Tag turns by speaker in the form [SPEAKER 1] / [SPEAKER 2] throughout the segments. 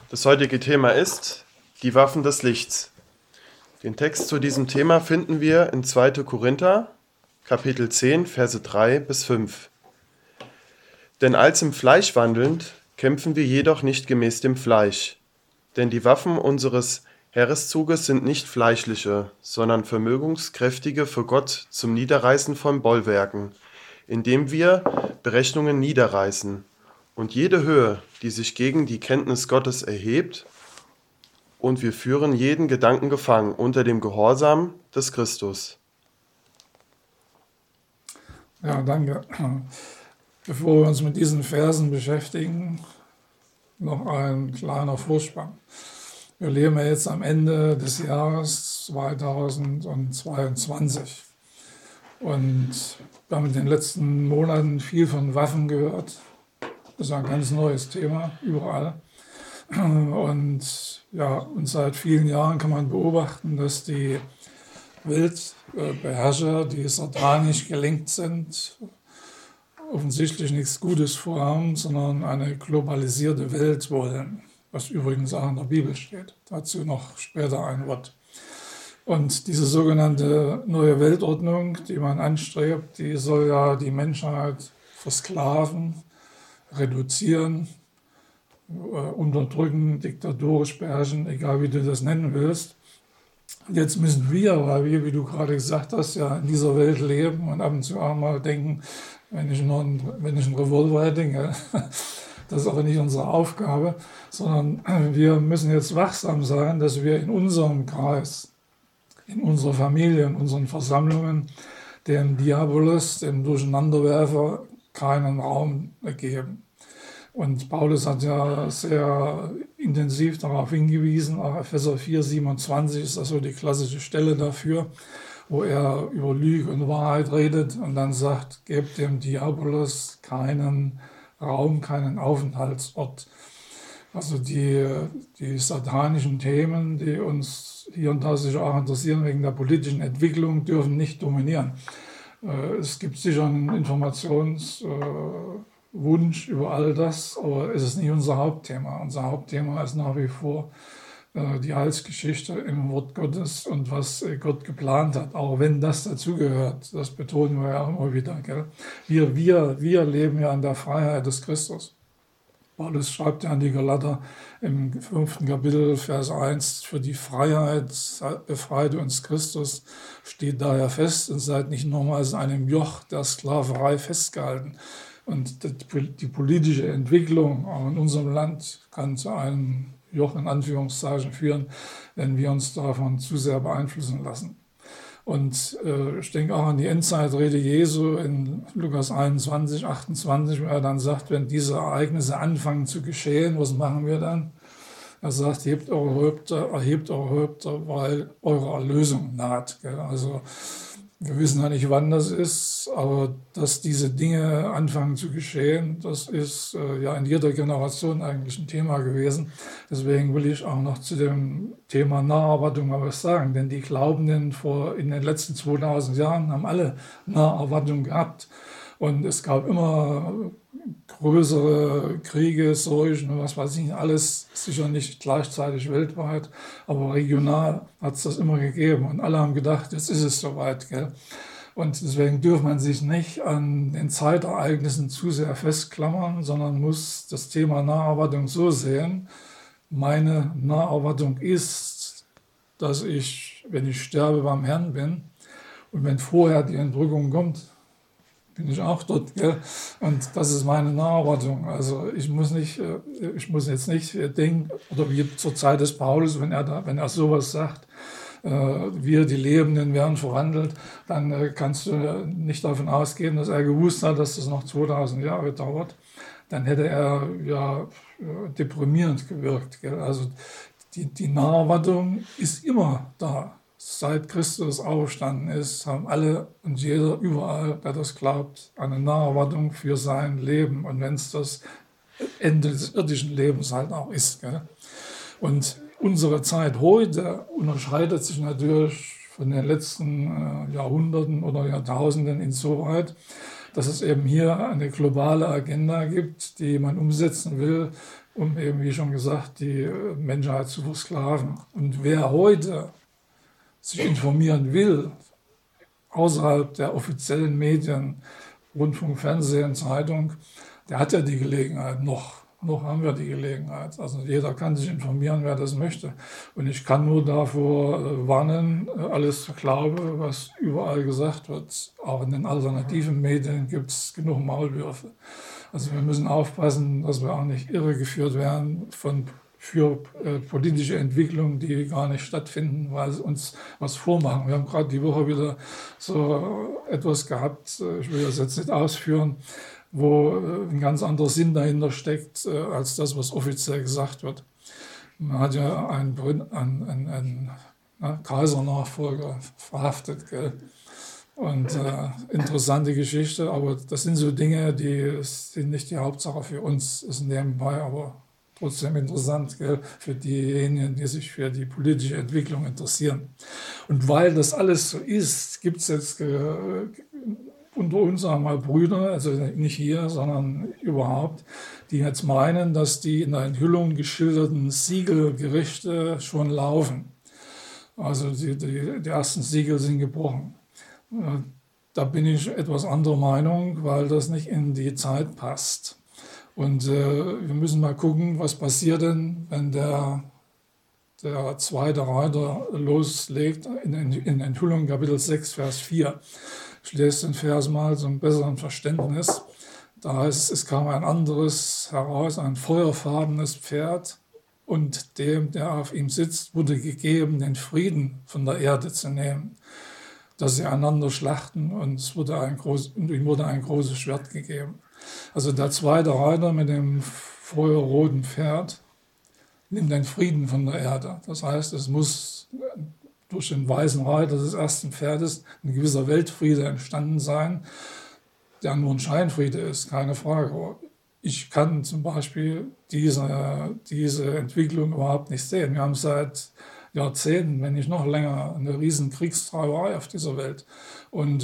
[SPEAKER 1] Das heutige Thema ist die Waffen des Lichts. Den Text zu diesem Thema finden wir in 2. Korinther, Kapitel 10, Verse 3 bis 5. Denn als im Fleisch wandelnd, kämpfen wir jedoch nicht gemäß dem Fleisch. Denn die Waffen unseres Heereszuges sind nicht fleischliche, sondern vermögenskräftige für Gott zum Niederreißen von Bollwerken, indem wir Berechnungen niederreißen und jede Höhe, die sich gegen die Kenntnis Gottes erhebt, und wir führen jeden Gedanken gefangen unter dem Gehorsam des Christus.
[SPEAKER 2] Ja, danke. Bevor wir uns mit diesen Versen beschäftigen, noch ein kleiner Vorspann. Wir leben ja jetzt am Ende des Jahres 2022 und wir haben in den letzten Monaten viel von Waffen gehört. Das ist ein ganz neues Thema, überall. Und ja, und seit vielen Jahren kann man beobachten, dass die Weltbeherrscher, die satanisch gelenkt sind, offensichtlich nichts Gutes vorhaben, sondern eine globalisierte Welt wollen, was übrigens auch in der Bibel steht. Dazu noch später ein Wort. Und diese sogenannte neue Weltordnung, die man anstrebt, die soll ja die Menschheit versklaven, reduzieren, unterdrücken, diktatorisch beherrschen, egal wie du das nennen willst. Und jetzt müssen wir, weil wir, wie du gerade gesagt hast, ja in dieser Welt leben und ab und zu auch mal denken, wenn ich einen Revolver hätte, das ist aber nicht unsere Aufgabe, sondern wir müssen jetzt wachsam sein, dass wir in unserem Kreis, in unserer Familie, in unseren Versammlungen dem Diabolus, dem Durcheinanderwerfer, keinen Raum geben. Und Paulus hat ja sehr intensiv darauf hingewiesen, auch Epheser 4,27 ist also die klassische Stelle dafür, wo er über Lüge und Wahrheit redet und dann sagt, gebt dem Diabolus keinen Raum, keinen Aufenthaltsort. Also die satanischen Themen, die uns hier und da sicher auch interessieren wegen der politischen Entwicklung, dürfen nicht dominieren. Es gibt sicher einen Informationswunsch über all das, aber es ist nicht unser Hauptthema. Unser Hauptthema ist nach wie vor die Heilsgeschichte im Wort Gottes und was Gott geplant hat, auch wenn das dazugehört. Das betonen wir ja immer wieder. Gell? Wir leben ja in der Freiheit des Christus. Paulus schreibt ja an die Galater im 5. Kapitel, Vers 1, für die Freiheit befreite uns Christus, steht daher fest und seid nicht nochmals in einem Joch der Sklaverei festgehalten. Und die politische Entwicklung auch in unserem Land kann zu einem Joch in Anführungszeichen führen, wenn wir uns davon zu sehr beeinflussen lassen. Und ich denke auch an die Endzeitrede Jesu in Lukas 21, 28, wo er dann sagt, wenn diese Ereignisse anfangen zu geschehen, was machen wir dann? Er sagt, erhebt eure Häupter, weil eure Erlösung naht. Gell? Also wir wissen ja nicht, wann das ist, aber dass diese Dinge anfangen zu geschehen, das ist ja in jeder Generation eigentlich ein Thema gewesen. Deswegen will ich auch noch zu dem Thema Naherwartung mal was sagen, denn die Glaubenden in den letzten 2000 Jahren haben alle Naherwartung gehabt und es gab immer größere Kriege, Seuchen und was weiß ich, alles sicher nicht gleichzeitig weltweit, aber regional hat es das immer gegeben und alle haben gedacht, jetzt ist es soweit. Gell? Und deswegen dürfen man sich nicht an den Zeitereignissen zu sehr festklammern, sondern muss das Thema Naherwartung so sehen. Meine Naherwartung ist, dass ich, wenn ich sterbe, beim Herrn bin und wenn vorher die Entrückung kommt, bin ich auch dort, gell? Und das ist meine Naherwartung. Also ich muss jetzt nicht denken, oder wie zur Zeit des Paulus, wenn er sowas sagt, wir, die Lebenden, werden verwandelt, dann kannst du nicht davon ausgehen, dass er gewusst hat, dass das noch 2000 Jahre dauert. Dann hätte er ja deprimierend gewirkt, gell? Also die Naherwartung ist immer da. Seit Christus auferstanden ist, haben alle und jeder überall, der das glaubt, eine Naherwartung für sein Leben. Und wenn es das Ende des irdischen Lebens halt auch ist. Gell? Und unsere Zeit heute unterscheidet sich natürlich von den letzten Jahrhunderten oder Jahrtausenden insoweit, dass es eben hier eine globale Agenda gibt, die man umsetzen will um eben, wie schon gesagt, die Menschheit zu versklaven. Und wer heute sich informieren will, außerhalb der offiziellen Medien, Rundfunk, Fernsehen, Zeitung, der hat ja die Gelegenheit noch. Noch haben wir die Gelegenheit. Also jeder kann sich informieren, wer das möchte. Und ich kann nur davor warnen, alles zu glauben, was überall gesagt wird. Auch in den alternativen Medien gibt es genug Maulwürfe. Also wir müssen aufpassen, dass wir auch nicht irregeführt werden für politische Entwicklungen, die gar nicht stattfinden, weil sie uns was vormachen. Wir haben gerade die Woche wieder so etwas gehabt, ich will das jetzt nicht ausführen, wo ein ganz anderer Sinn dahinter steckt, als das, was offiziell gesagt wird. Man hat ja einen Kaisernachfolger verhaftet, gell? Und interessante Geschichte, aber das sind so Dinge, die sind nicht die Hauptsache für uns, ist nebenbei, aber trotzdem interessant, gell, für diejenigen, die sich für die politische Entwicklung interessieren. Und weil das alles so ist, gibt es jetzt unter uns einmal Brüder, also nicht hier, sondern überhaupt, die jetzt meinen, dass die in der Enthüllung geschilderten Siegelgerichte schon laufen. Also die ersten Siegel sind gebrochen. Da bin ich etwas anderer Meinung, weil das nicht in die Zeit passt. Und wir müssen mal gucken, was passiert denn, wenn der zweite Reiter loslegt in Enthüllung Kapitel 6, Vers 4. Ich lese den Vers mal zum besseren Verständnis. Da heißt es kam ein anderes heraus, ein feuerfarbenes Pferd, und dem, der auf ihm sitzt, wurde gegeben, den Frieden von der Erde zu nehmen, dass sie einander schlachten, und ihm wurde ein großes Schwert gegeben. Also der zweite Reiter mit dem feuerroten Pferd nimmt den Frieden von der Erde. Das heißt, es muss durch den weißen Reiter des ersten Pferdes ein gewisser Weltfriede entstanden sein, der nur ein Scheinfriede ist, keine Frage. Ich kann zum Beispiel diese Entwicklung überhaupt nicht sehen. Wir haben seit Jahrzehnten, wenn nicht noch länger, eine riesen Kriegstreiberei auf dieser Welt. Und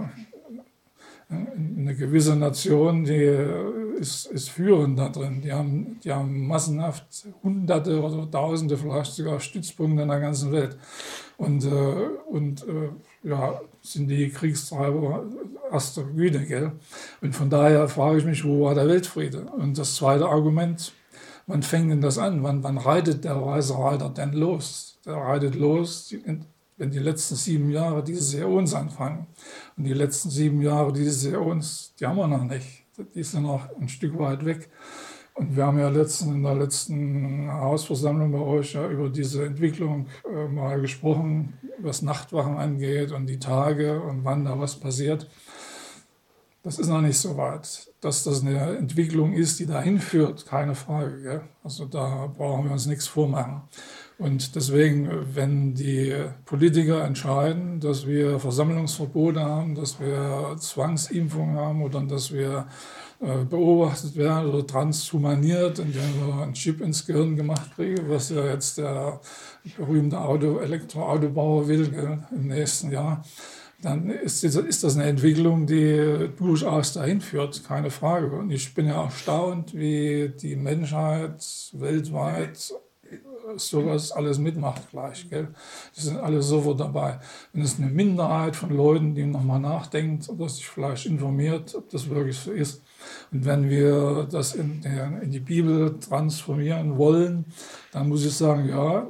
[SPEAKER 2] eine gewisse Nation, die ist führend da drin. Die haben massenhaft Hunderte oder Tausende, vielleicht sogar Stützpunkte in der ganzen Welt. Und sind die Kriegstreiber erster Güte, gell? Und von daher frage ich mich, wo war der Weltfriede? Und das zweite Argument, wann fängt denn das an? Wann reitet der weiße Reiter denn los? Der reitet los, wenn die letzten 7 Jahre dieses Äons anfangen. Und die letzten 7 Jahre dieses Äons, die haben wir noch nicht. Die sind noch ein Stück weit weg. Und wir haben ja in der letzten Hausversammlung bei euch ja über diese Entwicklung mal gesprochen, was Nachtwachen angeht und die Tage und wann da was passiert. Das ist noch nicht so weit. Dass das eine Entwicklung ist, die dahin führt, keine Frage. Gell? Also da brauchen wir uns nichts vormachen. Und deswegen, wenn die Politiker entscheiden, dass wir Versammlungsverbote haben, dass wir Zwangsimpfungen haben oder dass wir beobachtet werden oder transhumaniert, indem wir einen Chip ins Gehirn gemacht kriegen, was ja jetzt der berühmte Elektroautobauer will, gell, im nächsten Jahr, dann ist das eine Entwicklung, die durchaus dahin führt, keine Frage. Und ich bin ja erstaunt, wie die Menschheit weltweit sowas alles mitmacht gleich. Gell? Die sind alle sofort dabei. Wenn es eine Minderheit von Leuten, die nochmal nachdenkt oder sich vielleicht informiert, ob das wirklich so ist. Und wenn wir das in die Bibel transformieren wollen, dann muss ich sagen, ja,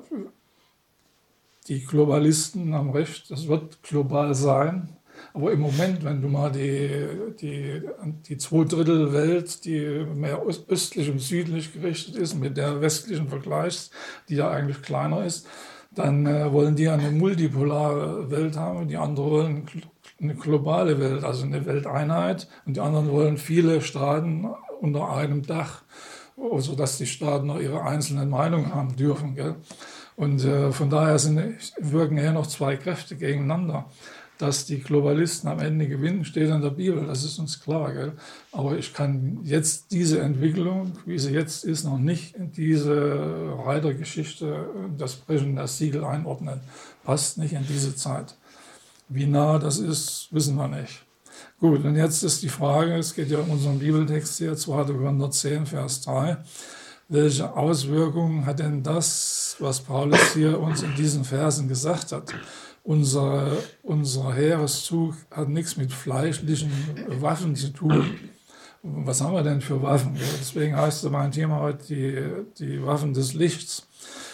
[SPEAKER 2] die Globalisten haben recht, das wird global sein. Aber im Moment, wenn du mal die 2/3 Welt, die mehr östlich und südlich gerichtet ist, mit der westlichen vergleichst, die ja eigentlich kleiner ist, dann wollen die eine multipolare Welt haben und die anderen wollen eine globale Welt, also eine Welteinheit. Und die anderen wollen viele Staaten unter einem Dach, sodass die Staaten noch ihre einzelnen Meinungen haben dürfen. Gell? Und von daher wirken hier noch 2 Kräfte gegeneinander. Dass die Globalisten am Ende gewinnen, steht in der Bibel, das ist uns klar. Gell? Aber ich kann jetzt diese Entwicklung, wie sie jetzt ist, noch nicht in diese Reitergeschichte, das Brechen der Siegel einordnen. Passt nicht in diese Zeit. Wie nah das ist, wissen wir nicht. Gut, und jetzt ist die Frage, es geht ja um unseren Bibeltext hier, 2. Korinther 10, Vers 3. welche Auswirkungen hat denn das, was Paulus hier uns in diesen Versen gesagt hat? Unser Heereszug hat nichts mit fleischlichen Waffen zu tun. Was haben wir denn für Waffen? Deswegen heißt mein Thema heute die Waffen des Lichts.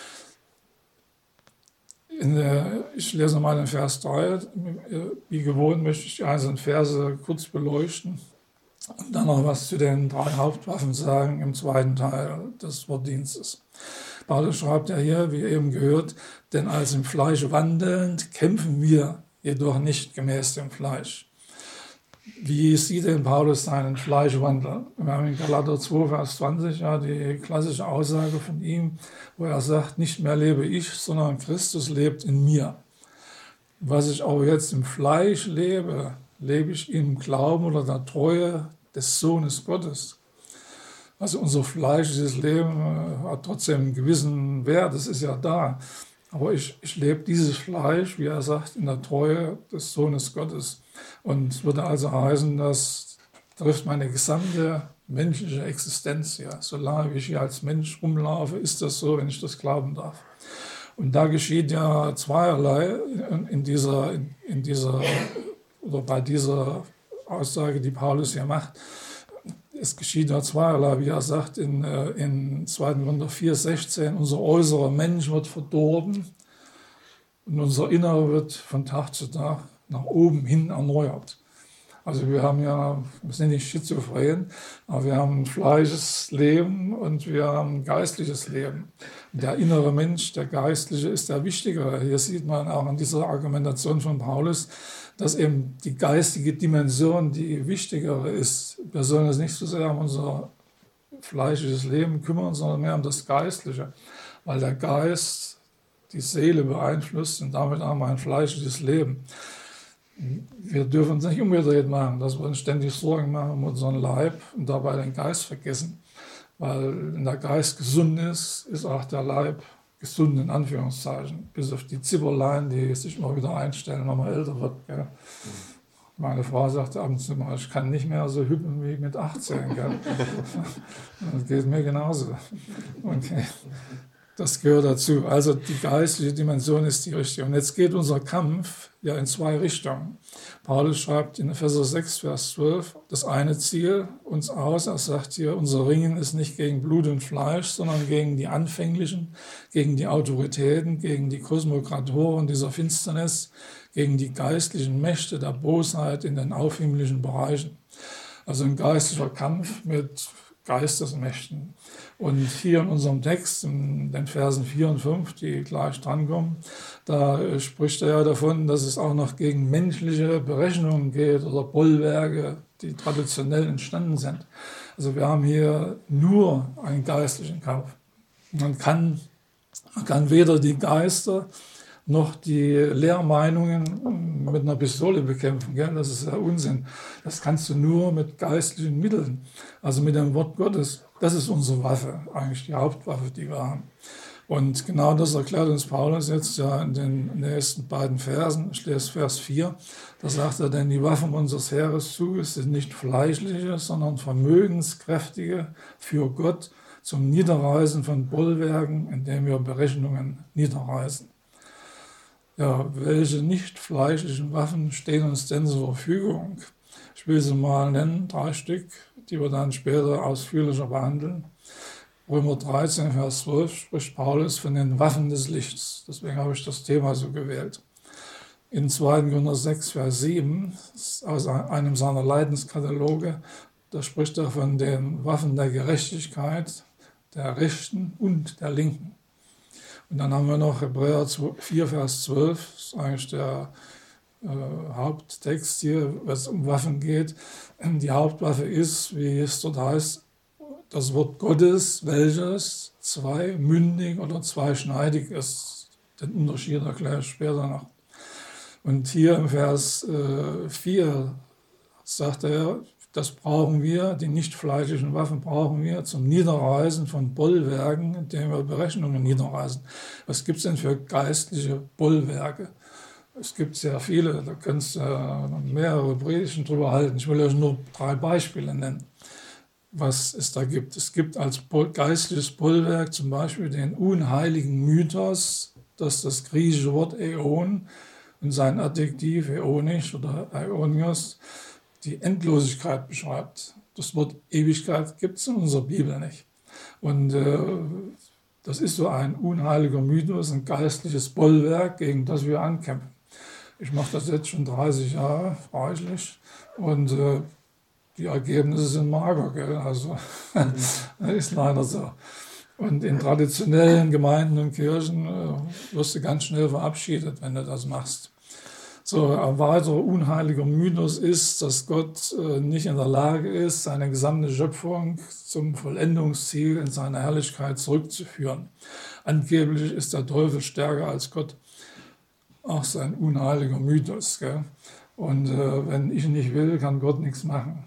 [SPEAKER 2] Ich lese mal den Vers 3. Wie gewohnt möchte ich die einzelnen Verse kurz beleuchten und dann noch was zu den 3 Hauptwaffen sagen im zweiten Teil des Wortdienstes. Paulus schreibt ja hier, wie eben gehört, denn als im Fleisch wandelnd kämpfen wir jedoch nicht gemäß dem Fleisch. Wie sieht denn Paulus seinen Fleischwandel? Wir haben in Galater 2, Vers 20 ja die klassische Aussage von ihm, wo er sagt, nicht mehr lebe ich, sondern Christus lebt in mir. Was ich auch jetzt im Fleisch lebe, lebe ich im Glauben oder der Treue des Sohnes Gottes. Also unser fleischliches Leben hat trotzdem einen gewissen Wert, das ist ja da. Aber ich lebe dieses Fleisch, wie er sagt, in der Treue des Sohnes Gottes. Und es würde also heißen, das trifft meine gesamte menschliche Existenz hier. Solange ich hier als Mensch rumlaufe, ist das so, wenn ich das glauben darf. Und da geschieht ja zweierlei bei dieser Aussage, die Paulus hier macht. Es geschieht ja zweierlei, wie er sagt in 2. Korinther 4,16, unser äußerer Mensch wird verdorben und unser Innerer wird von Tag zu Tag nach oben hin erneuert. Also wir sind nicht schizophren, aber wir haben ein fleischliches Leben und wir haben ein geistliches Leben. Der innere Mensch, der geistliche, ist der wichtigere. Hier sieht man auch an dieser Argumentation von Paulus, dass eben die geistige Dimension die wichtigere ist. Wir sollen uns nicht so sehr um unser fleischliches Leben kümmern, sondern mehr um das Geistliche, weil der Geist die Seele beeinflusst und damit auch mein fleischliches Leben. Wir dürfen uns nicht umgedreht machen, dass wir uns ständig Sorgen machen um unseren Leib und dabei den Geist vergessen. Weil wenn der Geist gesund ist, ist auch der Leib gesund, in Anführungszeichen. Bis auf die Zipperlein, die sich immer wieder einstellen, wenn man älter wird. Gell. Meine Frau sagte ab und zu mal, ich kann nicht mehr so hüpfen wie mit 18. Gell. Das geht mir genauso. Okay. Das gehört dazu. Also die geistliche Dimension ist die richtige. Und jetzt geht unser Kampf ja in 2 Richtungen. Paulus schreibt in Epheser 6, Vers 12, das eine Ziel uns aus. Er sagt hier, unser Ringen ist nicht gegen Blut und Fleisch, sondern gegen die Anfänglichen, gegen die Autoritäten, gegen die Kosmokratoren dieser Finsternis, gegen die geistlichen Mächte der Bosheit in den aufhimmlischen Bereichen. Also ein geistlicher Kampf mit Geistesmächten. Und hier in unserem Text, in den Versen 4 und 5, die gleich drankommen, da spricht er ja davon, dass es auch noch gegen menschliche Berechnungen geht oder Bollwerke, die traditionell entstanden sind. Also wir haben hier nur einen geistlichen Kampf. Man kann weder die Geister noch die Lehrmeinungen mit einer Pistole bekämpfen. Gell? Das ist ja Unsinn. Das kannst du nur mit geistlichen Mitteln, also mit dem Wort Gottes. Das ist unsere Waffe, eigentlich die Hauptwaffe, die wir haben. Und genau das erklärt uns Paulus jetzt ja in den nächsten beiden Versen. Ich lese Vers 4. Da sagt er, denn die Waffen unseres Heereszuges sind nicht fleischliche, sondern vermögenskräftige für Gott zum Niederreißen von Bollwerken, indem wir Berechnungen niederreißen. Ja, welche nicht fleischlichen Waffen stehen uns denn zur Verfügung? Ich will sie mal nennen, 3 Stück, die wir dann später ausführlicher behandeln. Römer 13, Vers 12 spricht Paulus von den Waffen des Lichts. Deswegen habe ich das Thema so gewählt. In 2. Korinther 6, Vers 7, aus einem seiner Leidenskataloge, da spricht er von den Waffen der Gerechtigkeit, der Rechten und der Linken. Und dann haben wir noch Hebräer 4, Vers 12, das ist eigentlich der Haupttext hier, was um Waffen geht. Die Hauptwaffe ist, wie es dort heißt, das Wort Gottes, welches zweimündig oder zweischneidig ist. Den Unterschied erkläre ich später noch. Und hier im Vers 4 sagt er, das brauchen wir, die nicht fleischlichen Waffen brauchen wir zum Niederreißen von Bollwerken, indem wir Berechnungen niederreißen. Was gibt es denn für geistliche Bollwerke? Es gibt sehr viele, da kannst du mehrere Predigten drüber halten. Ich will euch nur 3 Beispiele nennen. was es da gibt. Es gibt als geistliches Bollwerk zum Beispiel den unheiligen Mythos, dass das griechische Wort Äon und sein Adjektiv äonisch oder Aionios die Endlosigkeit beschreibt. Das Wort Ewigkeit gibt es in unserer Bibel nicht. Und das ist so ein unheiliger Mythos, ein geistliches Bollwerk, gegen das wir ankämpfen. Ich mache das jetzt schon 30 Jahre, reichlich, und die Ergebnisse sind mager, gell? Also ist leider so. Und in traditionellen Gemeinden und Kirchen wirst du ganz schnell verabschiedet, wenn du das machst. So, ein weiterer unheiliger Mythos ist, dass Gott nicht in der Lage ist, seine gesamte Schöpfung zum Vollendungsziel in seiner Herrlichkeit zurückzuführen. Angeblich ist der Teufel stärker als Gott. Auch so ein unheiliger Mythos. Gell? Und wenn ich nicht will, kann Gott nichts machen.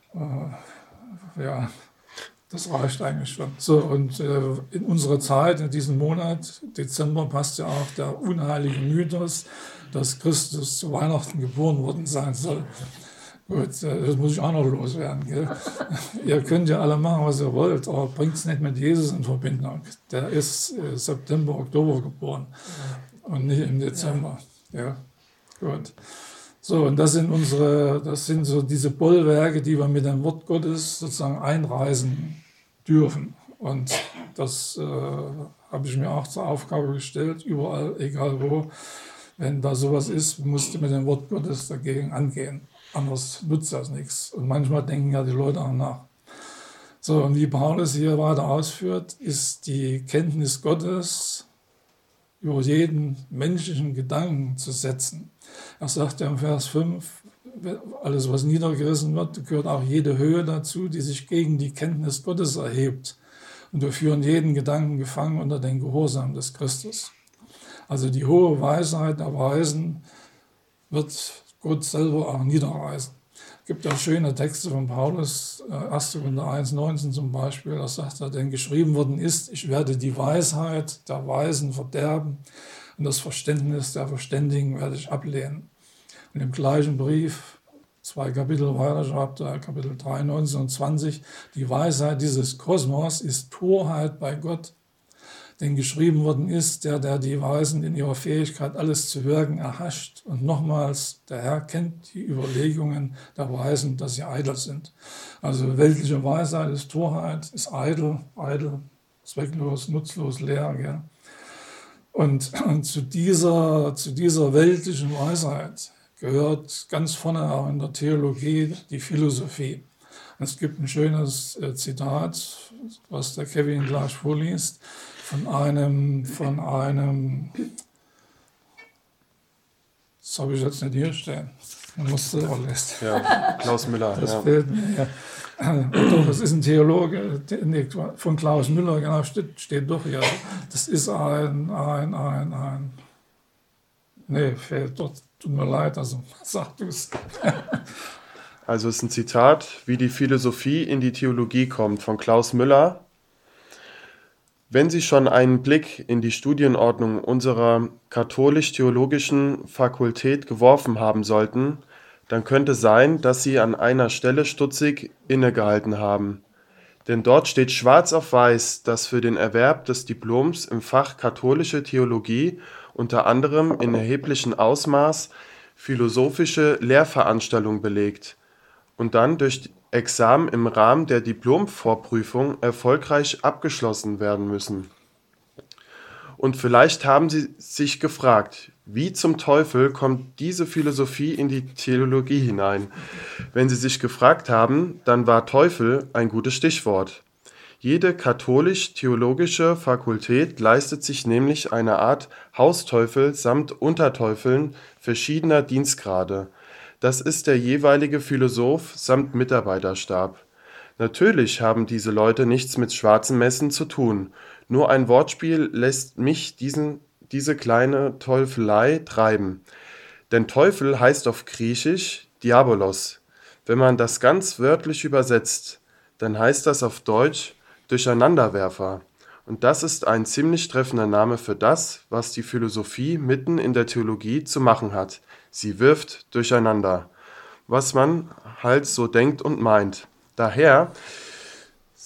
[SPEAKER 2] Ja, das reicht eigentlich schon. So, und in unserer Zeit, in diesem Monat, Dezember, passt ja auch der unheilige Mythos, dass Christus zu Weihnachten geboren worden sein soll. Gut, das muss ich auch noch loswerden. Gell? Ihr könnt ja alle machen, was ihr wollt, aber bringt es nicht mit Jesus in Verbindung. Der ist September, Oktober geboren und nicht im Dezember. Ja, gut. So, und das sind so diese Bollwerke, die wir mit dem Wort Gottes sozusagen einreisen dürfen. Und das habe ich mir auch zur Aufgabe gestellt, überall, egal wo. Wenn da sowas ist, musst du mit dem Wort Gottes dagegen angehen. Anders nutzt das nichts. Und manchmal denken ja die Leute auch nach. So, und wie Paulus hier weiter ausführt, ist die Kenntnis Gottes über jeden menschlichen Gedanken zu setzen. Er sagt ja im Vers 5, alles was niedergerissen wird, gehört auch jede Höhe dazu, die sich gegen die Kenntnis Gottes erhebt. Und wir führen jeden Gedanken gefangen unter den Gehorsam des Christus. Also die hohe Weisheit der Weisen wird Gott selber auch niederreißen. Es gibt auch schöne Texte von Paulus, 1. Korinther 1,19 zum Beispiel, da sagt er, denn geschrieben worden ist, ich werde die Weisheit der Weisen verderben und das Verständnis der Verständigen werde ich ablehnen. Und im gleichen Brief, 2 Kapitel weiter, schreibt er, Kapitel 3, 19 und 20, die Weisheit dieses Kosmos ist Torheit bei Gott. Denn geschrieben worden ist, der die Weisen in ihrer Fähigkeit, alles zu wirken, erhascht. Und nochmals, der Herr kennt die Überlegungen der Weisen, dass sie eitel sind. Also weltliche Weisheit ist Torheit, ist eitel, zwecklos, nutzlos, leer. Gell? Und zu dieser weltlichen Weisheit gehört ganz vorne auch in der Theologie die Philosophie. Es gibt ein schönes Zitat, was der Kevin gleich vorliest, von einem, das habe ich jetzt nicht hier stehen, man muss selber lesen.
[SPEAKER 1] Ja, Klaus Müller.
[SPEAKER 2] Das fehlt mir, ja. Doch, das ist ein Theologe, von Klaus Müller, genau, steht doch hier. Das ist fehlt dort, tut mir leid, also sag du es.
[SPEAKER 1] Also es ist ein Zitat, wie die Philosophie in die Theologie kommt, von Klaus Müller. Wenn Sie schon einen Blick in die Studienordnung unserer katholisch-theologischen Fakultät geworfen haben sollten, dann könnte sein, dass Sie an einer Stelle stutzig innegehalten haben. Denn dort steht schwarz auf weiß, dass für den Erwerb des Diploms im Fach Katholische Theologie unter anderem in erheblichem Ausmaß philosophische Lehrveranstaltungen belegt und dann durch Examen im Rahmen der Diplomvorprüfung erfolgreich abgeschlossen werden müssen. Und vielleicht haben Sie sich gefragt, wie zum Teufel kommt diese Philosophie in die Theologie hinein? Wenn Sie sich gefragt haben, dann war Teufel ein gutes Stichwort. Jede katholisch-theologische Fakultät leistet sich nämlich eine Art Hausteufel samt Unterteufeln verschiedener Dienstgrade. Das ist der jeweilige Philosoph samt Mitarbeiterstab. Natürlich haben diese Leute nichts mit schwarzen Messen zu tun. Nur ein Wortspiel lässt mich diese kleine Teufelei treiben. Denn Teufel heißt auf Griechisch Diabolos. Wenn man das ganz wörtlich übersetzt, dann heißt das auf Deutsch Durcheinanderwerfer. Und das ist ein ziemlich treffender Name für das, was die Philosophie mitten in der Theologie zu machen hat. Sie wirft durcheinander, was man halt so denkt und meint. Daher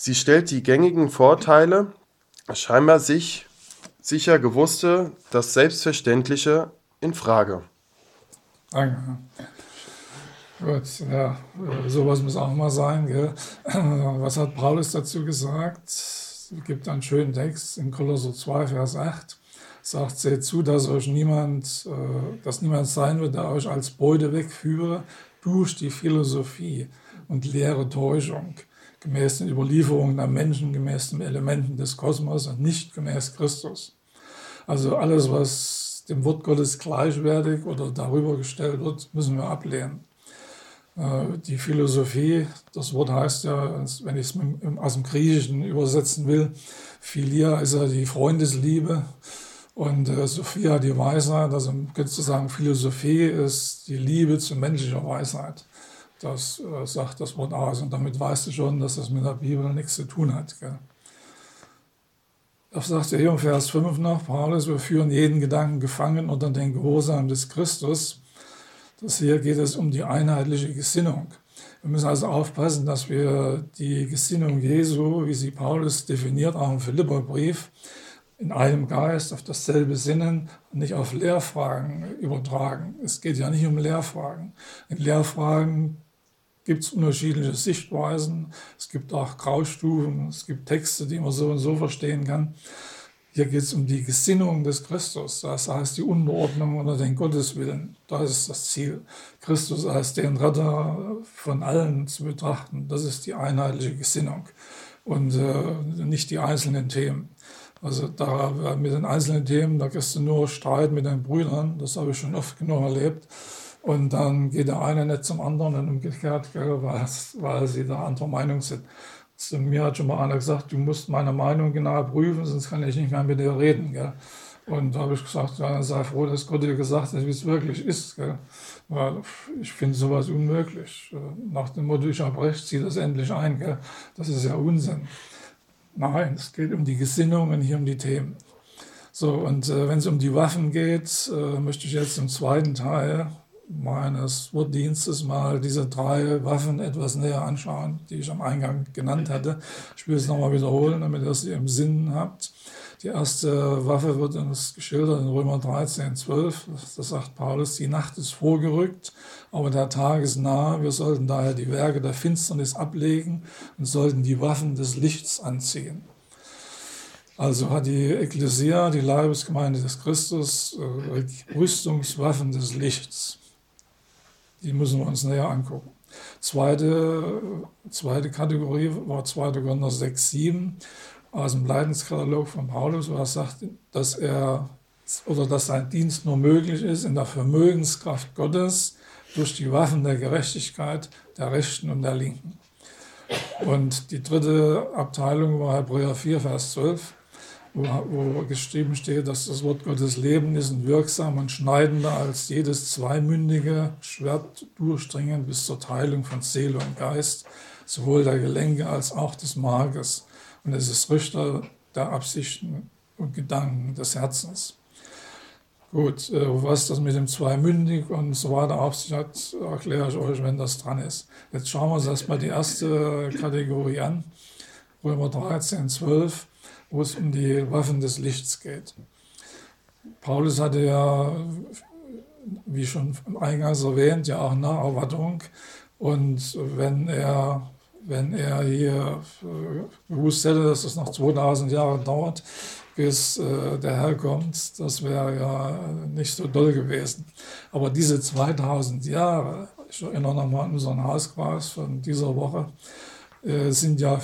[SPEAKER 1] Sie stellt die gängigen Vorteile, scheinbar sicher gewusste, das Selbstverständliche in Frage.
[SPEAKER 2] Danke. Gut, ja, sowas muss auch mal sein. Gell? Was hat Paulus dazu gesagt? Es gibt einen schönen Text in Kolosser 2, Vers 8. Sagt, seht zu, dass niemand sein wird, der euch als Beute wegführe durch die Philosophie und leere Täuschung, gemäß den Überlieferungen der Menschen, gemäß den Elementen des Kosmos und nicht gemäß Christus. Also alles, was dem Wort Gottes gleichwertig oder darüber gestellt wird, müssen wir ablehnen. Die Philosophie, das Wort heißt ja, wenn ich es aus dem Griechischen übersetzen will, Philia ist ja die Freundesliebe und Sophia die Weisheit. Also könntest du sagen, Philosophie ist die Liebe zu menschlicher Weisheit. Das sagt das Wort aus und damit weißt du schon, dass das mit der Bibel nichts zu tun hat. Gell? Das sagt er hier im Vers 5 noch, Paulus, wir führen jeden Gedanken gefangen unter den Gehorsam des Christus. Hier geht es um die einheitliche Gesinnung. Wir müssen also aufpassen, dass wir die Gesinnung Jesu, wie sie Paulus definiert, auch im Philipperbrief, in einem Geist auf dasselbe Sinnen und nicht auf Lehrfragen übertragen. Es geht ja nicht um Lehrfragen. In Lehrfragen gibt es unterschiedliche Sichtweisen, es gibt auch Graustufen, es gibt Texte, die man so und so verstehen kann. Hier geht es um die Gesinnung des Christus, das heißt die Unterordnung unter den Gotteswillen. Das ist das Ziel, Christus als den Retter von allen zu betrachten. Das ist die einheitliche Gesinnung und nicht die einzelnen Themen. Also da mit den einzelnen Themen, da kriegst du nur Streit mit den Brüdern, das habe ich schon oft genug erlebt. Und dann geht der eine nicht zum anderen und umgekehrt, weil sie da anderer Meinung sind. Zu mir hat schon mal einer gesagt, du musst meine Meinung genau prüfen, sonst kann ich nicht mehr mit dir reden. Gell? Und da habe ich gesagt, ja, sei froh, dass Gott dir gesagt hat, wie es wirklich ist. Gell? Weil ich finde sowas unmöglich. Nach dem Motto, ich habe recht, zieh das endlich ein. Gell? Das ist ja Unsinn. Nein, es geht um die Gesinnung und nicht um die Themen. So, und wenn es um die Waffen geht, möchte ich jetzt im zweiten Teil meines Wortdienstes mal diese 3 Waffen etwas näher anschauen, die ich am Eingang genannt hatte. Ich will es nochmal wiederholen, damit ihr sie im Sinn habt. Die erste Waffe wird uns geschildert in Römer 13, 12. Das sagt Paulus, die Nacht ist vorgerückt, aber der Tag ist nahe. Wir sollten daher die Werke der Finsternis ablegen und sollten die Waffen des Lichts anziehen. Also hat die Ekklesia, die Leibesgemeinde des Christus, Rüstungswaffen des Lichts. Die müssen wir uns näher angucken. Zweite Kategorie war 2. Korinther 6, 7 aus dem Leidenskatalog von Paulus, wo er sagt, dass sein Dienst nur möglich ist in der Vermögenskraft Gottes durch die Waffen der Gerechtigkeit, der Rechten und der Linken. Und die dritte Abteilung war Hebräer 4, Vers 12. Wo geschrieben steht, dass das Wort Gottes Leben ist und wirksam und schneidender als jedes zweimündige Schwert durchdringend bis zur Teilung von Seele und Geist, sowohl der Gelenke als auch des Markes. Und es ist Richter der Absichten und Gedanken des Herzens. Gut, was das mit dem zweimündig und so weiter auf sich hat, erkläre ich euch, wenn das dran ist. Jetzt schauen wir uns erstmal die erste Kategorie an, Römer 13, 12. Wo es um die Waffen des Lichts geht. Paulus hatte ja, wie schon eingangs erwähnt, ja auch Naherwartung. Und wenn er hier gewusst hätte, dass es noch 2000 Jahre dauert, bis der Herr kommt, das wäre ja nicht so doll gewesen. Aber diese 2000 Jahre, ich erinnere nochmal an unseren Hauskreis von dieser Woche, sind ja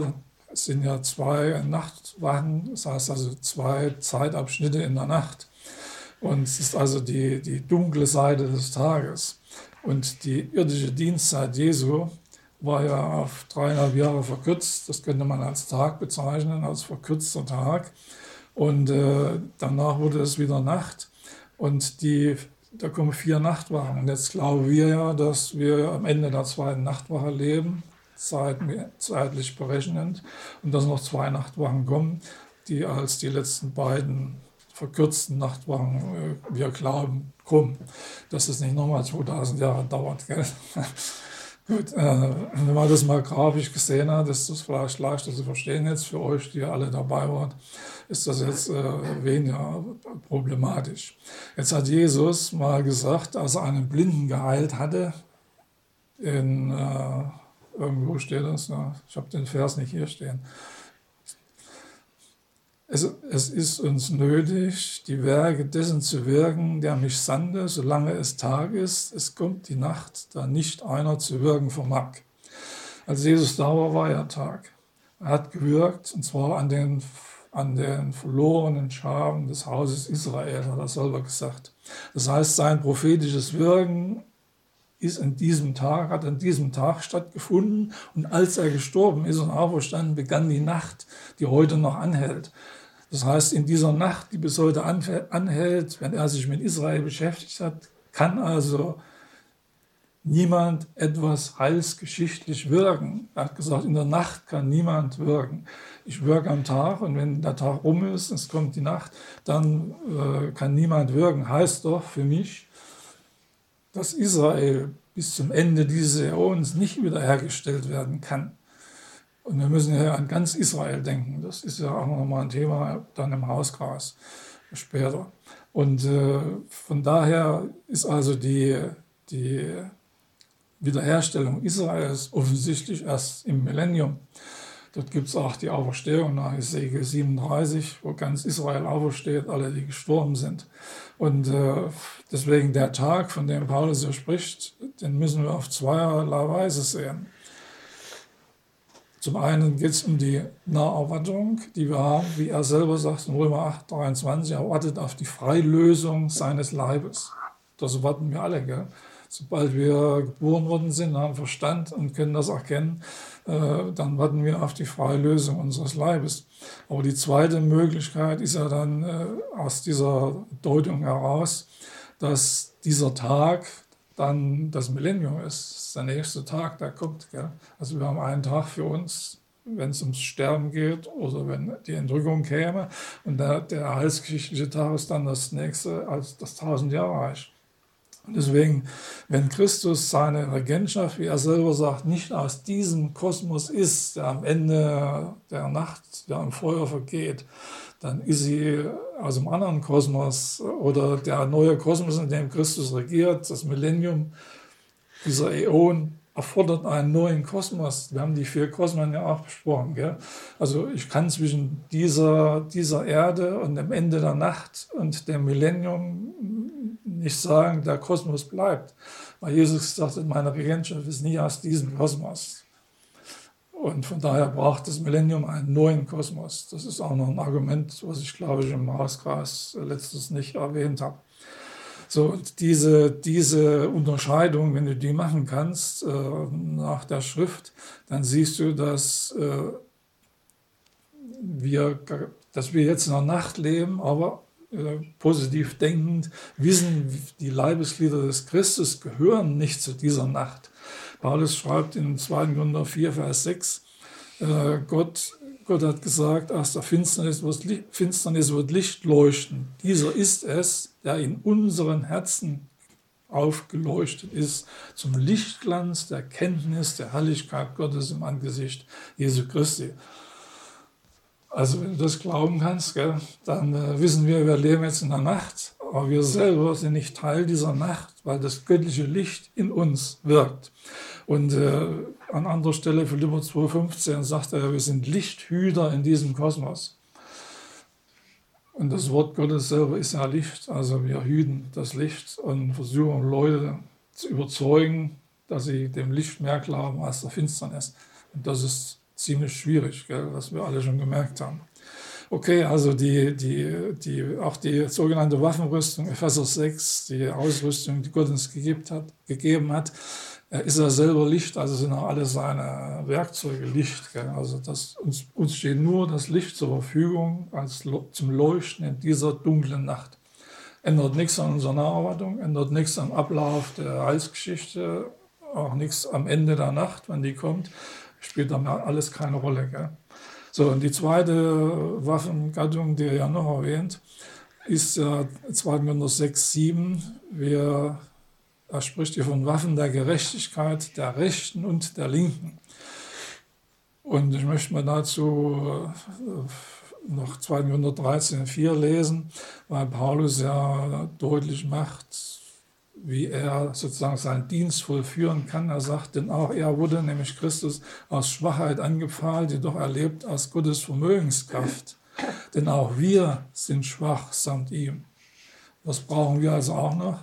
[SPEAKER 2] 2 Nachtwachen, das heißt also 2 Zeitabschnitte in der Nacht. Und es ist also die dunkle Seite des Tages. Und die irdische Dienstzeit Jesu war ja auf 3,5 Jahre verkürzt. Das könnte man als Tag bezeichnen, als verkürzter Tag. Und danach wurde es wieder Nacht. Und da kommen 4 Nachtwachen. Und jetzt glauben wir ja, dass wir am Ende der 2. Nachtwache leben, zeitlich berechnend, und dass noch 2 Nachtwachen kommen, die als die letzten beiden verkürzten Nachtwachen, wir glauben, kommen, dass es nicht nochmal 2000 Jahre dauert. Gell? Gut, wenn man das mal grafisch gesehen hat, ist das vielleicht leichter zu verstehen jetzt für euch, die alle dabei waren, ist das jetzt weniger problematisch. Jetzt hat Jesus mal gesagt, als er einen Blinden geheilt hatte, irgendwo steht das, ich habe den Vers nicht hier stehen. Es ist uns nötig, die Werke dessen zu wirken, der mich sandte, solange es Tag ist. Es kommt die Nacht, da nicht einer zu wirken vermag. Als Jesus da war ja Tag. Er hat gewirkt, und zwar an den verlorenen Schafen des Hauses Israel, hat er selber gesagt. Das heißt, sein prophetisches Wirken hat an diesem Tag stattgefunden, und als er gestorben ist und auferstanden, begann die Nacht, die heute noch anhält. Das heißt, in dieser Nacht, die bis heute anhält, wenn er sich mit Israel beschäftigt hat, kann also niemand etwas heilsgeschichtlich wirken. Er hat gesagt, in der Nacht kann niemand wirken. Ich wirke am Tag, und wenn der Tag rum ist, es kommt die Nacht, dann kann niemand wirken. Heißt doch für mich, dass Israel bis zum Ende dieses Äons nicht wiederhergestellt werden kann. Und wir müssen ja an ganz Israel denken. Das ist ja auch nochmal ein Thema dann im Hauskreis später. Und von daher ist also die Wiederherstellung Israels offensichtlich erst im Millennium. Dort gibt es auch die Auferstehung nach Hesekiel 37, wo ganz Israel aufersteht, alle, die gestorben sind. Und deswegen der Tag, von dem Paulus ja spricht, den müssen wir auf zweierlei Weise sehen. Zum einen geht es um die Naherwartung, die wir haben, wie er selber sagt in Römer 8, 23, er wartet auf die Freilösung seines Leibes. Das warten wir alle, gell? Sobald wir geboren worden sind, haben Verstand und können das erkennen, dann warten wir auf die Freilösung unseres Leibes. Aber die zweite Möglichkeit ist ja dann aus dieser Deutung heraus, dass dieser Tag dann das Millennium ist. Das ist der nächste Tag, der kommt. Gell? Also wir haben einen Tag für uns, wenn es ums Sterben geht oder wenn die Entrückung käme. Und der heilsgeschichtliche Tag ist dann das nächste als das 1000-Jahre-Reich. Deswegen, wenn Christus seine Regentschaft, wie er selber sagt, nicht aus diesem Kosmos ist, der am Ende der Nacht, der im Feuer vergeht, dann ist sie aus einem anderen Kosmos oder der neue Kosmos, in dem Christus regiert, das Millennium, dieser Äon, erfordert einen neuen Kosmos. Wir haben die 4 Kosmen ja auch besprochen. Gell? Also ich kann zwischen dieser Erde und dem Ende der Nacht und dem Millennium nicht sagen, der Kosmos bleibt. Weil Jesus gesagt hat, meine Regentschaft ist nie aus diesem Kosmos. Und von daher braucht das Millennium einen neuen Kosmos. Das ist auch noch ein Argument, was ich, glaube ich, im Hauskreis letztes nicht erwähnt habe. So, und diese Unterscheidung, wenn du die machen kannst nach der Schrift, dann siehst du, dass wir jetzt in der Nacht leben, aber positiv denkend wissen, die Leibesglieder des Christus gehören nicht zu dieser Nacht. Paulus schreibt in 2. Korinther 4, Vers 6, Gott hat gesagt, aus der Finsternis wird Licht leuchten. Dieser ist es, der in unseren Herzen aufgeleuchtet ist, zum Lichtglanz der Kenntnis der Herrlichkeit Gottes im Angesicht Jesu Christi. Also wenn du das glauben kannst, gell, dann wissen wir leben jetzt in der Nacht, aber wir selber sind nicht Teil dieser Nacht, weil das göttliche Licht in uns wirkt. Und an anderer Stelle, Philipper 2,15, sagt er, wir sind Lichthüter in diesem Kosmos. Und das Wort Gottes selber ist ja Licht, also wir hüten das Licht und versuchen Leute zu überzeugen, dass sie dem Licht mehr glauben als der Finsternis. Und das ist ziemlich schwierig, gell, was wir alle schon gemerkt haben. Okay, also auch die sogenannte Waffenrüstung, Epheser 6, die Ausrüstung, die Gott uns gegeben hat, ist er selber Licht, also sind auch alle seine Werkzeuge Licht. Gell? Also uns steht nur das Licht zur Verfügung zum Leuchten in dieser dunklen Nacht. Ändert nichts an unserer Naherwartung, ändert nichts am Ablauf der Heilsgeschichte, auch nichts am Ende der Nacht, wenn die kommt, spielt dann alles keine Rolle. Gell? So, und die zweite Waffengattung, die er ja noch erwähnt, ist ja 2. Korinther 6, 7. Wir Er spricht hier von Waffen der Gerechtigkeit, der Rechten und der Linken. Und ich möchte mal dazu noch 2. Korinther 13,4 lesen, weil Paulus ja deutlich macht, wie er sozusagen seinen Dienst vollführen kann. Er sagt, denn auch er wurde, nämlich Christus, aus Schwachheit angepfahlt, jedoch erlebt aus Gottes Vermögenskraft. Denn auch wir sind schwach samt ihm. Was brauchen wir also auch noch?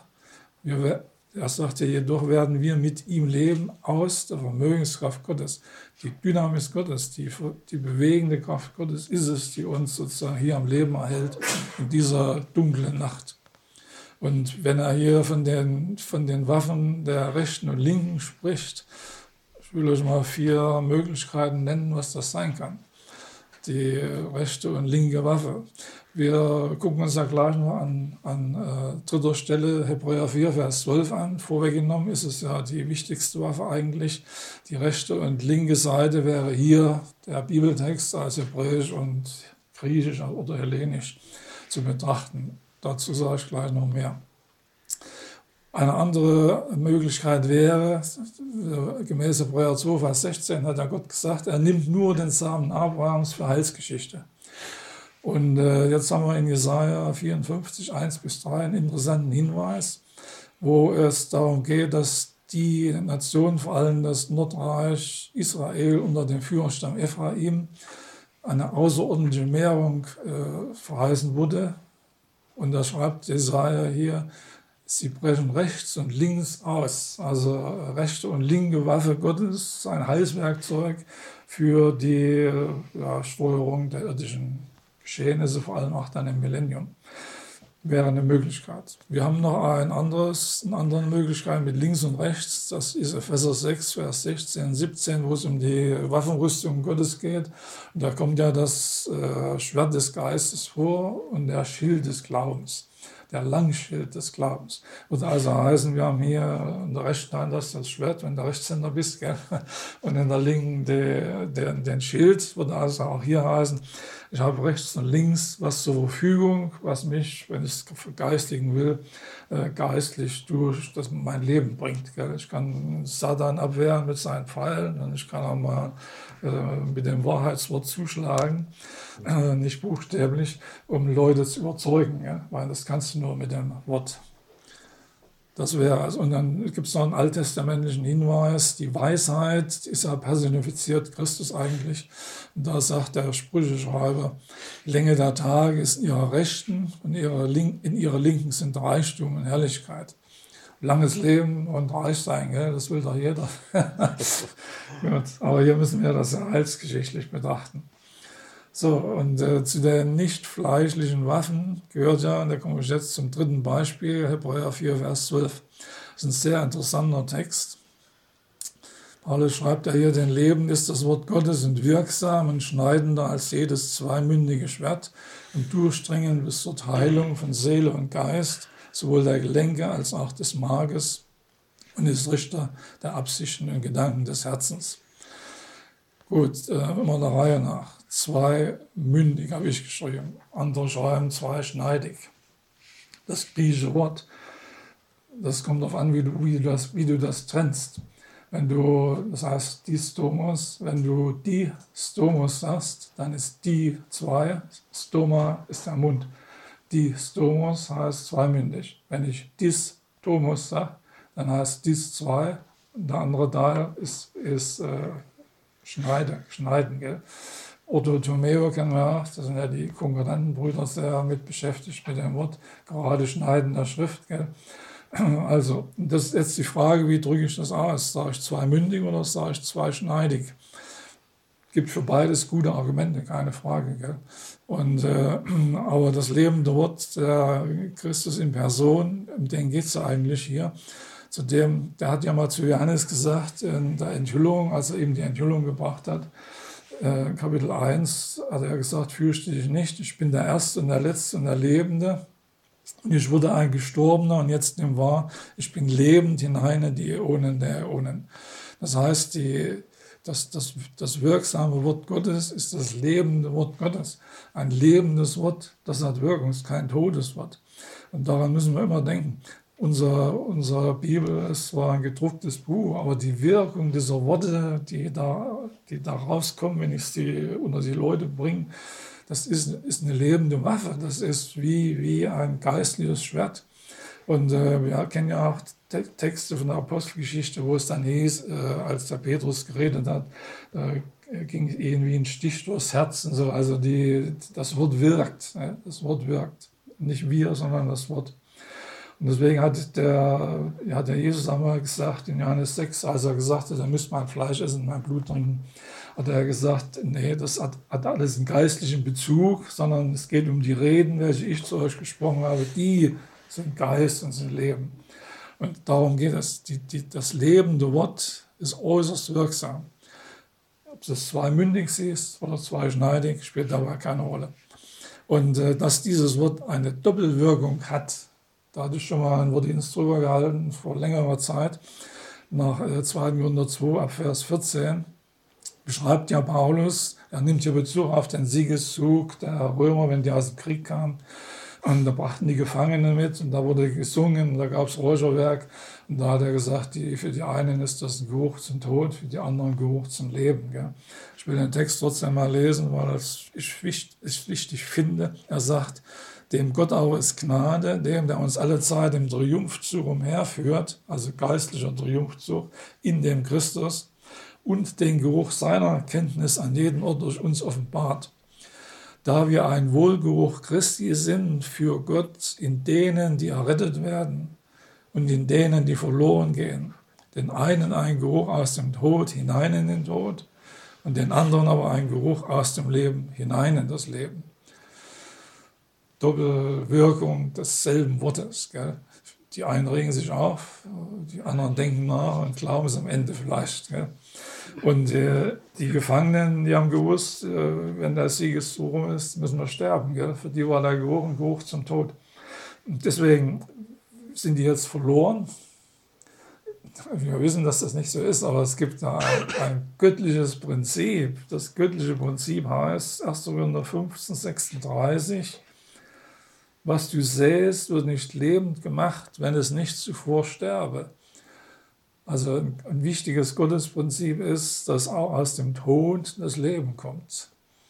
[SPEAKER 2] Er sagte, jedoch werden wir mit ihm leben aus der Vermögenskraft Gottes. Die Dynamis Gottes, die bewegende Kraft Gottes ist es, die uns sozusagen hier am Leben erhält in dieser dunklen Nacht. Und wenn er hier von den Waffen der Rechten und Linken spricht, ich will euch mal 4 Möglichkeiten nennen, was das sein kann. Die rechte und linke Waffe. Wir gucken uns da gleich noch an 3. Stelle Hebräer 4, Vers 12 an. Vorweggenommen ist es ja die wichtigste Waffe eigentlich. Die rechte und linke Seite wäre hier der Bibeltext als Hebräisch und Griechisch oder Hellenisch zu betrachten. Dazu sage ich gleich noch mehr. Eine andere Möglichkeit wäre, gemäß Hebräer 2, Vers 16 hat ja Gott gesagt, er nimmt nur den Samen Abrahams für Heilsgeschichte. Und jetzt haben wir in Jesaja 54, 1-3 einen interessanten Hinweis, wo es darum geht, dass die Nation, vor allem das Nordreich Israel unter dem Führerstamm Ephraim, eine außerordentliche Mehrung verheißen wurde. Und da schreibt Jesaja hier, sie brechen rechts und links aus. Also rechte und linke Waffe Gottes, ein Heilswerkzeug für die Steuerung der irdischen Geschehnisse, vor allem auch dann im Millennium, wäre eine Möglichkeit. Wir haben noch eine andere Möglichkeit mit links und rechts, das ist Epheser 6, Vers 16 und 17, wo es um die Waffenrüstung Gottes geht. Und da kommt ja das Schwert des Geistes vor und der Schild des Glaubens, der Langschild des Glaubens. Würde also heißen, wir haben hier in der rechten Hand das Schwert, wenn du Rechtshänder bist, gell? Und in der linken den Schild, würde also auch hier heißen, ich habe rechts und links was zur Verfügung, was mich, wenn ich es vergeistigen will, geistlich durch mein Leben bringt. Gell? Ich kann Satan abwehren mit seinen Pfeilen und ich kann auch mal mit dem Wahrheitswort zuschlagen, nicht buchstäblich, um Leute zu überzeugen, ja? Weil das kannst du nur mit dem Wort. Das wäre es. Und dann gibt es noch einen alttestamentlichen Hinweis, die Weisheit ist ja personifiziert Christus eigentlich. Und da sagt der Sprücheschreiber, Länge der Tage ist in ihrer Rechten und in ihrer Linken sind Reichtum und Herrlichkeit. Langes Leben und reich sein, gell? Das will doch jeder. Gut, aber hier müssen wir das ja heilsgeschichtlich betrachten. So, und zu den nicht fleischlichen Waffen gehört ja, und da komme ich jetzt zum 3. Beispiel, Hebräer 4, Vers 12. Das ist ein sehr interessanter Text. Paulus schreibt ja hier, denn Leben ist das Wort Gottes und wirksam und schneidender als jedes zweimündige Schwert und durchdringend bis zur Teilung von Seele und Geist, sowohl der Gelenke als auch des Markes und ist Richter der Absichten und Gedanken des Herzens. Gut, immer der Reihe nach. Zweimündig habe ich geschrieben, andere schreiben zweischneidig. Das griechische Wort, das kommt darauf an, wie du das trennst. Wenn du, das heißt die Stomos, wenn du die Stomos sagst, dann ist die 2, Stoma ist der Mund. Die Stomos heißt zweimündig. Wenn ich dis Stomos sage, dann heißt dis 2, der andere Teil ist schneiden, gell? Orthotomeo kennen wir auch, das sind ja die Konkordantenbrüder sehr mit beschäftigt mit dem Wort gerade schneiden der Schrift. Gell? Also, das ist jetzt die Frage, wie drücke ich das aus? Sage ich zweimündig oder sage ich zweischneidig? Gibt für beides gute Argumente, keine Frage. Gell? Und, aber das lebende Wort, der Christus in Person, um den geht es ja eigentlich hier. Der hat ja mal zu Johannes gesagt, in der Enthüllung, als er ihm die Enthüllung gebracht hat, Kapitel 1, hat er gesagt, fürchte dich nicht, ich bin der Erste und der Letzte und der Lebende. Und ich wurde ein Gestorbener und jetzt nimm wahr, ich bin lebend hinein in die Äonen der Äonen. Das heißt, das wirksame Wort Gottes ist das lebende Wort Gottes. Ein lebendes Wort, das hat Wirkung, ist kein totes Wort. Und daran müssen wir immer denken. unsere Bibel ist zwar ein gedrucktes Buch, aber die Wirkung dieser Worte, die da rauskommen, wenn ich sie unter die Leute bringe, das ist eine lebende Waffe. Das ist wie ein geistliches Schwert. Und wir kennen ja auch Texte von der Apostelgeschichte, wo es dann hieß, als der Petrus geredet hat, ging irgendwie ein Stich durchs Herz und so. Also das Wort wirkt. Das Wort wirkt. Nicht wir, sondern das Wort. Und deswegen hat der Jesus einmal gesagt, in Johannes 6, als er gesagt hat, er müsste mein Fleisch essen, mein Blut trinken, hat er gesagt, nee, das hat alles einen geistlichen Bezug, sondern es geht um die Reden, welche ich zu euch gesprochen habe, die sind Geist und sind Leben. Und darum geht es. Das lebende Wort ist äußerst wirksam. Ob es zweimündig ist oder zweischneidig, spielt dabei keine Rolle. Und dass dieses Wort eine Doppelwirkung hat, da hatte ich schon mal einen Gottesdienst drüber gehalten vor längerer Zeit, nach 2. Korinther 2 ab Vers 14, beschreibt ja Paulus, er nimmt hier Bezug auf den Siegeszug der Römer, wenn die aus dem Krieg kamen. Und da brachten die Gefangenen mit und da wurde gesungen, da gab es Räucherwerk. Und da hat er gesagt, für die einen ist das ein Geruch zum Tod, für die anderen ein Geruch zum Leben. Gell? Ich will den Text trotzdem mal lesen, weil ich wichtig finde. Er sagt, dem Gott aber ist Gnade, dem, der uns alle Zeit im Triumphzug umherführt, also geistlicher Triumphzug, in dem Christus, und den Geruch seiner Kenntnis an jedem Ort durch uns offenbart. Da wir ein Wohlgeruch Christi sind für Gott in denen, die errettet werden und in denen, die verloren gehen. Den einen ein Geruch aus dem Tod hinein in den Tod und den anderen aber ein Geruch aus dem Leben hinein in das Leben. Doppelwirkung desselben Wortes. Gell? Die einen regen sich auf, die anderen denken nach und glauben es am Ende vielleicht. Gell? Und die Gefangenen, die haben gewusst, wenn der Siegeszug rum ist, müssen wir sterben. Gell? Für die war der Geruch ein Geruch zum Tod. Und deswegen sind die jetzt verloren. Wir wissen, dass das nicht so ist, aber es gibt da ein göttliches Prinzip. Das göttliche Prinzip heißt 1. Korinther 15, 36, was du sähst, wird nicht lebend gemacht, wenn es nicht zuvor sterbe. Also ein wichtiges Gottesprinzip ist, dass auch aus dem Tod das Leben kommt.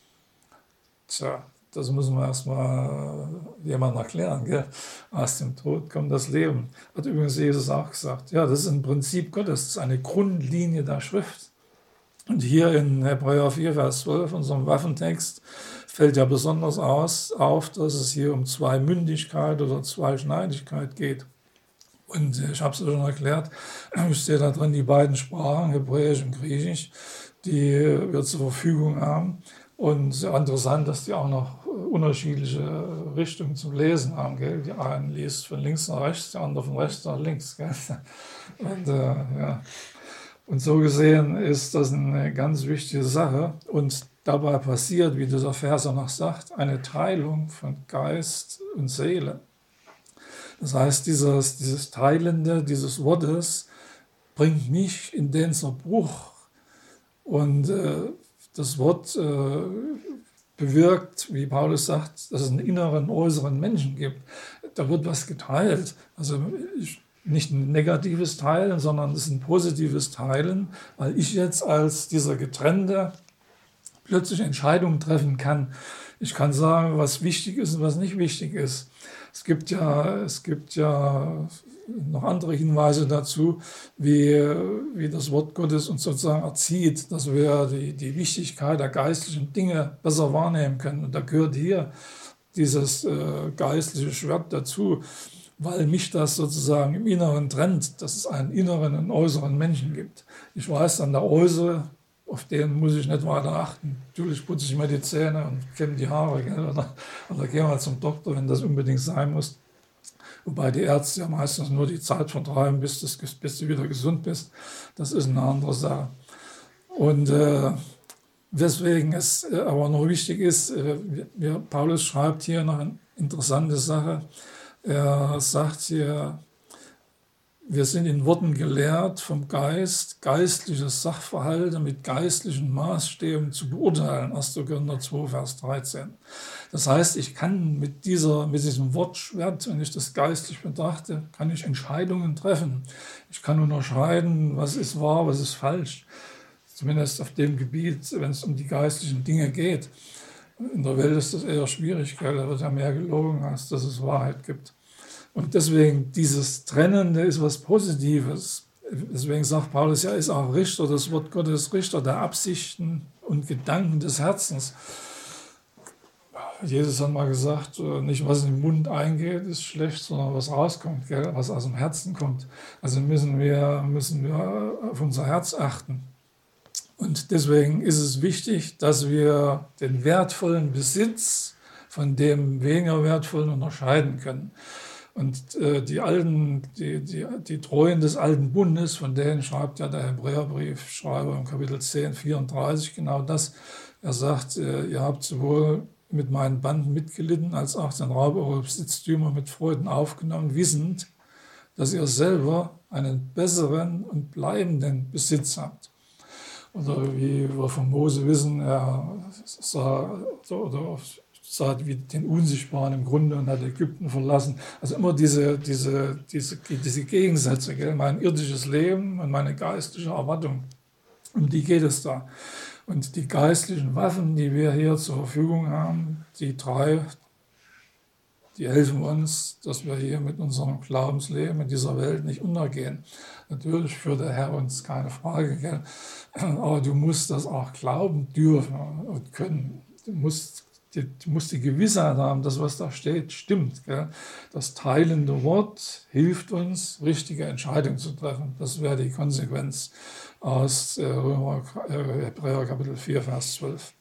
[SPEAKER 2] Tja, das müssen wir erstmal jemandem erklären. Gell? Aus dem Tod kommt das Leben. Hat übrigens Jesus auch gesagt. Ja, das ist ein Prinzip Gottes, das ist eine Grundlinie der Schrift. Und hier in Hebräer 4, Vers 12, unserem Waffentext, fällt ja besonders auf, dass es hier um Zweimündigkeit oder Zweischneidigkeit geht. Und ich habe es schon erklärt, steht da drin die beiden Sprachen, Hebräisch und Griechisch, die wir zur Verfügung haben. Und sehr interessant, dass die auch noch unterschiedliche Richtungen zum Lesen haben. Gell? Die einen liest von links nach rechts, die andere von rechts nach links. Gell? Und, ja. Und so gesehen ist das eine ganz wichtige Sache. Und dabei passiert, wie dieser Vers auch noch sagt, eine Teilung von Geist und Seele. Das heißt, dieses Teilende dieses Wortes bringt mich in den Zerbruch. Und das Wort bewirkt, wie Paulus sagt, dass es einen inneren, äußeren Menschen gibt. Da wird was geteilt. Also nicht ein negatives Teilen, sondern es ist ein positives Teilen, weil ich jetzt als dieser Getrennte plötzlich Entscheidungen treffen kann. Ich kann sagen, was wichtig ist und was nicht wichtig ist. Es gibt ja noch andere Hinweise dazu, wie das Wort Gottes uns sozusagen erzieht, dass wir die Wichtigkeit der geistlichen Dinge besser wahrnehmen können. Und da gehört hier dieses geistliche Schwert dazu, weil mich das sozusagen im Inneren trennt, dass es einen inneren und äußeren Menschen gibt. Ich weiß dann, der Äußere, auf den muss ich nicht weiter achten. Natürlich putze ich mir die Zähne und kämme die Haare, gell? Oder gehe mal zum Doktor, wenn das unbedingt sein muss. Wobei die Ärzte ja meistens nur die Zeit vertreiben, bis du wieder gesund bist. Das ist eine andere Sache. Und weswegen es aber noch wichtig ist, Paulus schreibt hier noch eine interessante Sache. Er sagt hier, Wir sind in Worten gelehrt vom Geist, geistliche Sachverhalte mit geistlichen Maßstäben zu beurteilen. 1. Korinther 2, Vers 13. Das heißt, ich kann mit diesem Wortschwert, wenn ich das geistlich betrachte, kann ich Entscheidungen treffen. Ich kann unterscheiden, was ist wahr, was ist falsch. Zumindest auf dem Gebiet, wenn es um die geistlichen Dinge geht. In der Welt ist das eher schwierig, gell? Da wird ja mehr gelogen, als dass es Wahrheit gibt. Und deswegen dieses Trennende ist was Positives. Deswegen sagt Paulus, ja, ist auch Richter, das Wort Gottes Richter der Absichten und Gedanken des Herzens. Jesus hat mal gesagt, nicht was in den Mund eingeht, ist schlecht, sondern was rauskommt, gell? Was aus dem Herzen kommt. Also müssen wir auf unser Herz achten. Und deswegen ist es wichtig, dass wir den wertvollen Besitz von dem weniger wertvollen unterscheiden können. Und die Treuen des alten Bundes, von denen schreibt ja der Hebräerbriefschreiber im Kapitel 10, 34 genau das. Er sagt, ihr habt sowohl mit meinen Banden mitgelitten, als auch den Raub eurer Besitztümer mit Freuden aufgenommen, wissend, dass ihr selber einen besseren und bleibenden Besitz habt. Oder wie wir von Mose wissen, er sah wie den Unsichtbaren im Grunde und hat Ägypten verlassen. Also immer diese Gegensätze, gell? Mein irdisches Leben und meine geistliche Erwartung, um die geht es da. Und die geistlichen Waffen, die wir hier zur Verfügung haben, die drei, die helfen uns, dass wir hier mit unserem Glaubensleben in dieser Welt nicht untergehen. Natürlich führt der Herr uns, keine Frage, gell? Aber du musst das auch glauben dürfen und können. Du musst die Gewissheit haben, dass was da steht, stimmt. Gell? Das teilende Wort hilft uns, richtige Entscheidungen zu treffen. Das wäre die Konsequenz aus Hebräer Kapitel 4, Vers 12.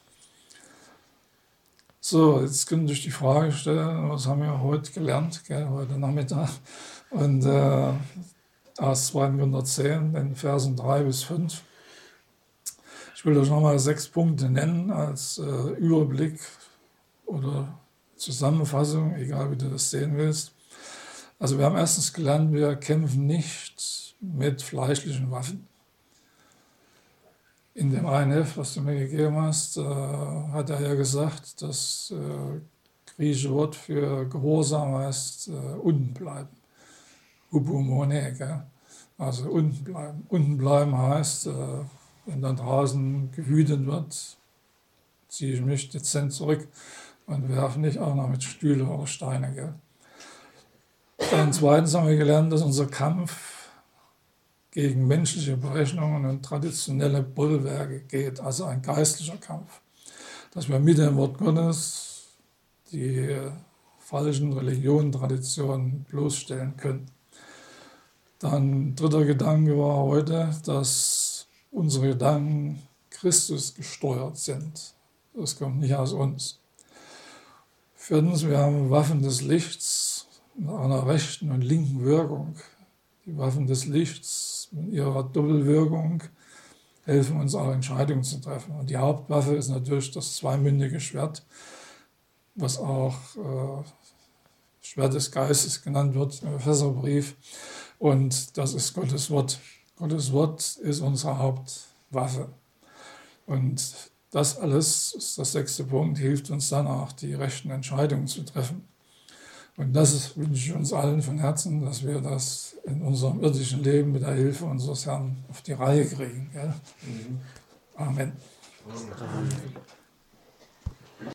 [SPEAKER 2] So, jetzt können wir sich die Frage stellen, was haben wir heute gelernt, gell, heute Nachmittag? Und aus 2. Korinther 10, den Versen 3 bis 5. Ich will euch nochmal 6 Punkte nennen als Überblick oder Zusammenfassung, egal wie du das sehen willst. Also wir haben erstens gelernt, wir kämpfen nicht mit fleischlichen Waffen. In dem einen Heft, was du mir gegeben hast, hat er ja gesagt, das griechische Wort für Gehorsam heißt unten bleiben. Hupomone, gell? Also unten bleiben. Unten bleiben heißt, wenn dann draußen gewütet wird, ziehe ich mich dezent zurück und werfe nicht auch noch mit Stühle oder Steine. Gell? Dann zweitens haben wir gelernt, dass unser Kampf gegen menschliche Berechnungen und traditionelle Bollwerke geht, also ein geistlicher Kampf. Dass wir mit dem Wort Gottes die falschen Religionen, Traditionen bloßstellen können. Dann dritter Gedanke war heute, dass unsere Gedanken Christus gesteuert sind. Das kommt nicht aus uns. Viertens, wir haben Waffen des Lichts mit einer rechten und linken Wirkung. Die Waffen des Lichts mit ihrer Doppelwirkung helfen uns auch Entscheidungen zu treffen. Und die Hauptwaffe ist natürlich das zweimündige Schwert, was auch Schwert des Geistes genannt wird im Epheserbrief. Und das ist Gottes Wort. Gottes Wort ist unsere Hauptwaffe. Und das alles, ist der 6. Punkt, hilft uns dann auch, die rechten Entscheidungen zu treffen. Und das wünsche ich uns allen von Herzen, dass wir das in unserem irdischen Leben mit der Hilfe unseres Herrn auf die Reihe kriegen. Gell? Amen. Amen.